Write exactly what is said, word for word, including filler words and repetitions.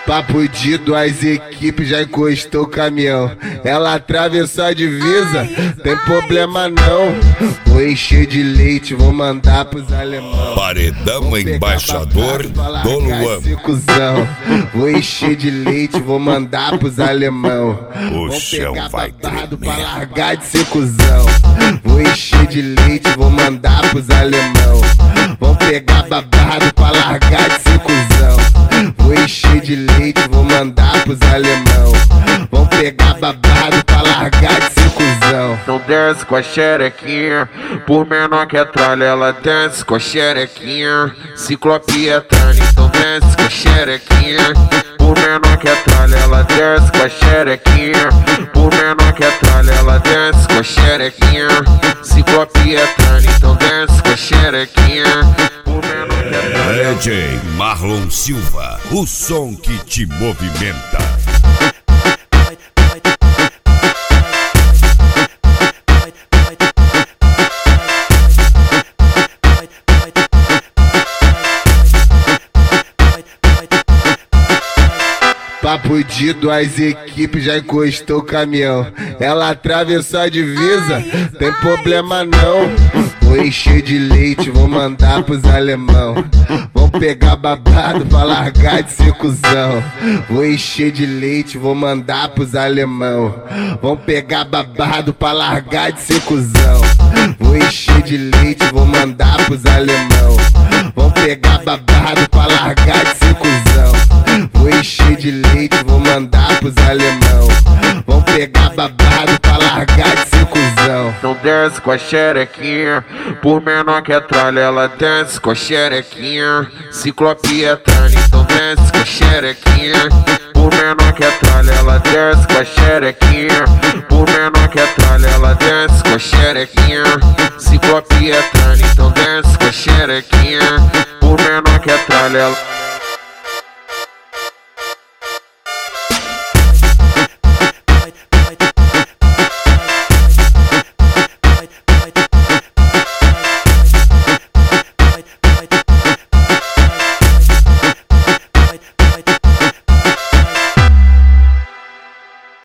Papo de duas equipes, já encostou o caminhão. Ela atravessou a divisa, tem problema não. Vou encher de leite, vou mandar pros alemão. Paredão embaixador do Luan. Vou encher de leite, vou mandar pros alemão. O chão vai babado pra largar de ser cuzão. Vou encher de leite, vou mandar pros alemão. Vão pegar babado pra largar de ser cuzão. Vou encher de leite, vou mandar pros alemão. Vão pegar babado pra largar de ser cuzão. Não desce com a xerequinha, por menor que a tralha, ela desce com a xerequinha. Ciclopia tralha, então desce com a xerequinha. Por menor que a tralha, ela desce com a xerequinha. Por menor que a tralha, ela desce com a xerequinha. Ciclopia tralha, então desce com a xerequinha. D J Marlon Silva, o som que te movimenta. Papo de duas equipes, já encostou o caminhão. Ela atravessou a divisa, tem problema não. Vou encher de leite, vou mandar pros alemão. Vão pegar babado pra largar de ser cuzão. Vou encher de leite, vou mandar pros alemão. Vão pegar babado pra largar de ser cuzão. Vou encher de leite, vou mandar pros alemão. Vão pegar babado pra largar de ser cuzão. Vou encher de leite, vou mandar pros alemão. Vão pegar babado pra largar de ser cuzão. Não desce com a xerequinha, por menor que a tralha, ela desce com a xerequinha. Ciclopia tralha, então desce com a xerequinha. Por menor que a tralha, ela desce com a xerequinha. Por menor que a tralha, ela desce com a xerequinha. Ciclopia tralha, então desce com a xerequinha. Por menor que a tralha, ela